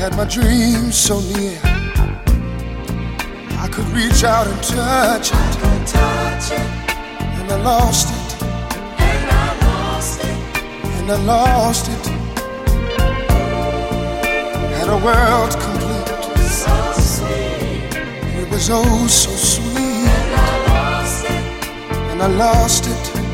had my dreams so near, I could reach out and touch it, and I lost it, and I lost it. Had a world complete, so sweet. It was oh so sweet, and I lost it, and I lost it.